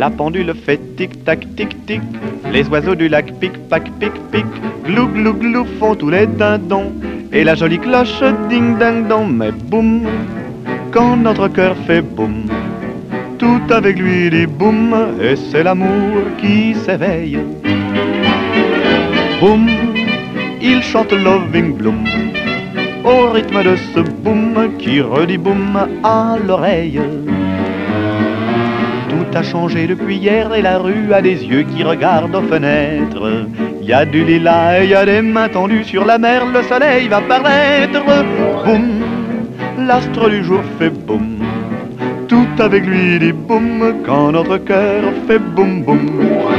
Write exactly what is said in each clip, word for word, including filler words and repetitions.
La pendule fait tic-tac, tic-tic. Les oiseaux du lac pic-pac, pic-pic. Glou, glou, glou font tous les dindons. Et la jolie cloche ding-ding-dong. Mais boum, quand notre cœur fait boum, tout avec lui dit boum. Et c'est l'amour qui s'éveille. Boum, il chante Loving Bloom au rythme de ce boum qui redit boum à l'oreille. Tout a changé depuis hier et la rue a des yeux qui regardent aux fenêtres. Y a du lilas et y a des mains tendues sur la mer, le soleil va paraître. Boum, l'astre du jour fait boum, tout avec lui dit boum quand notre cœur fait boum boum.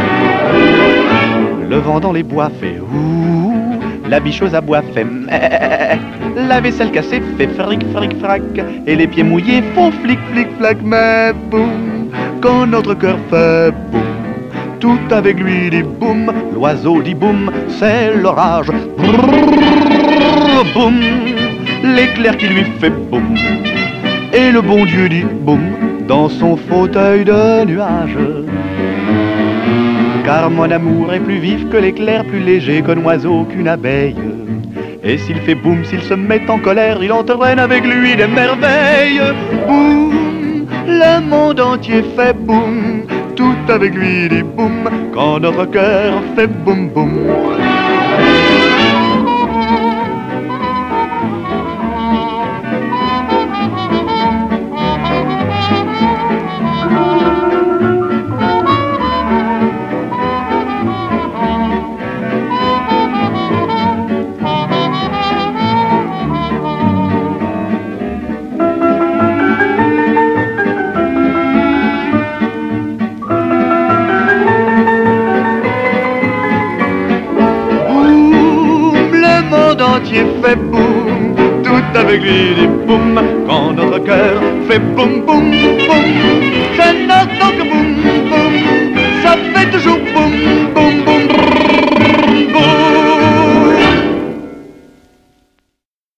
Le vent dans les bois fait ouh, la bicheuse à bois fait meh, la vaisselle cassée fait fric fric frac, et les pieds mouillés font flic flic flac. Mais boum, quand notre cœur fait boum, tout avec lui dit boum, l'oiseau dit boum, c'est l'orage. Brrr, boum, l'éclair qui lui fait boum, et le bon Dieu dit boum dans son fauteuil de nuage. Car mon amour est plus vif que l'éclair, plus léger qu'un oiseau, qu'une abeille. Et s'il fait boum, s'il se met en colère, il entraîne avec lui des merveilles. Boum, le monde entier fait boum, tout avec lui dit boum, quand notre cœur fait boum boum. Entier fait boum, tout avec lui dit boum, quand notre cœur fait boum boum boum. Je n'entends que boum